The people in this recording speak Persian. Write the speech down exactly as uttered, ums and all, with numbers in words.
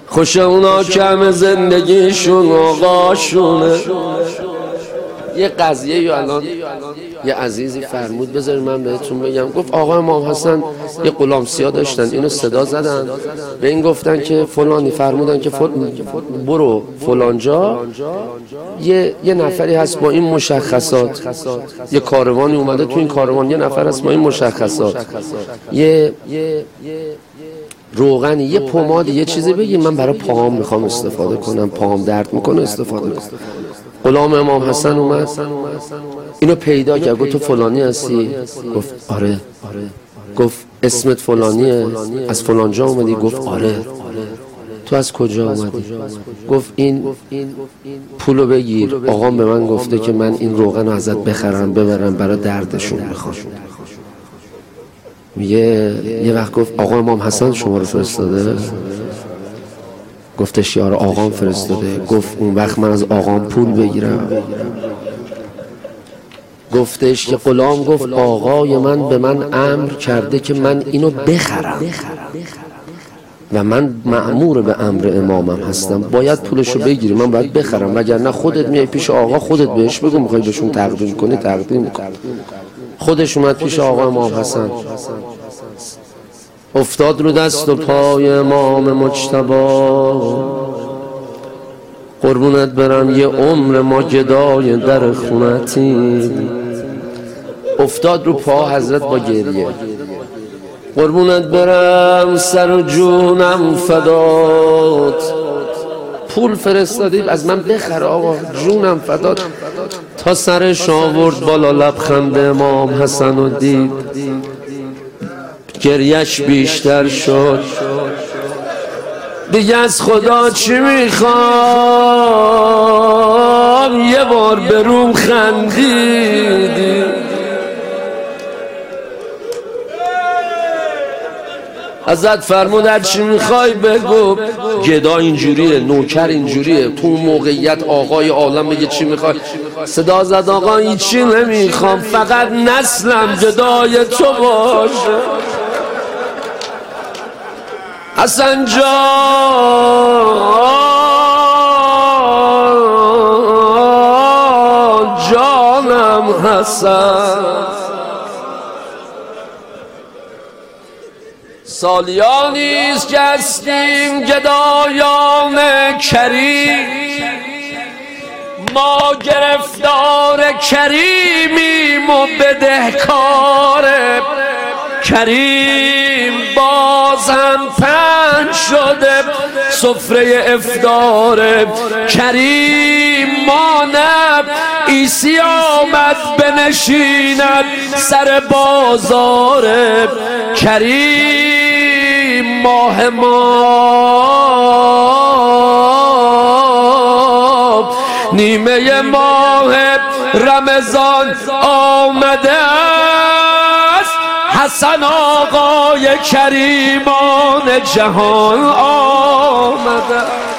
خوش اونا کم زندگیشون آقاشونه. یه قضیه یا الان یه عزیزی فرمود بذارید من بهتون بگم. گفت آقا امام حسن یه غلام سیاه داشتن، اینو صدا زدن به این گفتن که فلانی، فرمودن که فل... برو فلانجا یه یه نفری هست با این مشخصات، یه کاروانی اومده تو این کاروان یه نفر هست با این مشخصات، یه روغنی، یه پمادی، یه چیزی بگید من برای پاهم میخوام استفاده کنم، پاهم درد میکنه استفاده کنم. غلام امام حسن اومد اینو پیدا کرد، گفت تو فلانی هستی؟ گفت آره. گفت اسمت فلانیه؟ از فلانجا اومدی؟ گفت آره. تو از کجا اومدی؟ گفت این پولو بگیر، آقام به من گفته که من این روغن رو ازت بخرم ببرم برای دردشون میخوام. میگه یه وقت گفت آقا امام حسن شما رو فرستاده؟ گفتش یار آقام فرستاده. گفت اون وقت من از آقام پول بگیرم؟ گفتش که غلام گفت آقای من به من امر کرده که من اینو بخرم و من مأمور به امر امامم هستم، باید پولشو بگیری، من باید بخرم، وگرنه خودت میای پیش آقا خودت بهش بگو میخوای بهشون تقدیم کنی تقدیم کن. خودش اومد پیش آقا امام حسن، افتاد رو دست و پای امام مجتبی. قربونت برم یه عمر ما گدای در خونتی. افتاد رو پا حضرت با گریه. قربونت برم سر و جونم فدات، پول فرستادی از من بخر آقا، جونم فدات. تا سرش آورد بالا لبخند امام حسن و دید، گریش بیشتر شد. دیگه از خدا چی میخوام؟ یه بار بروم خندیدی. حضرت فرمود چی میخوای بگو. گدا اینجوریه، نوکر اینجوریه، تو موقعیت آقای عالم بگه چی میخوای؟ صدا زد آقا هیچی نمیخوام، فقط نسلم گدای تو باشه. حسن جان جانم حسن، سالیانیست که هستیم گدایان کریم، ما گرفتار کریمیم و بدهکار کریم. باز هم پنج شده سفره افطار کریم. مانب عیسی آمد بنشیند سر بازار کریم. ماه ما نیمه ماه رمضان آمده است، حسن آقای کریمان جهان آمده.